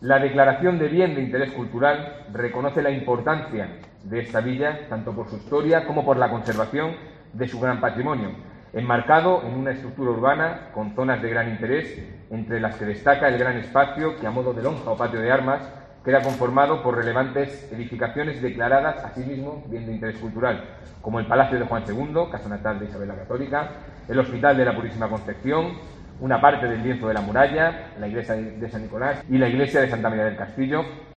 La declaración de bien de interés cultural reconoce la importancia de esta villa, tanto por su historia como por la conservación de su gran patrimonio, enmarcado en una estructura urbana con zonas de gran interés, entre las que destaca el gran espacio que, a modo de lonja o patio de armas, queda conformado por relevantes edificaciones declaradas asimismo bien de interés cultural, como el Palacio de Juan II, casa natal de Isabel la Católica, el Hospital de la Purísima Concepción, una parte del lienzo de la muralla, la iglesia de San Nicolás y la iglesia de Santa María del Castillo,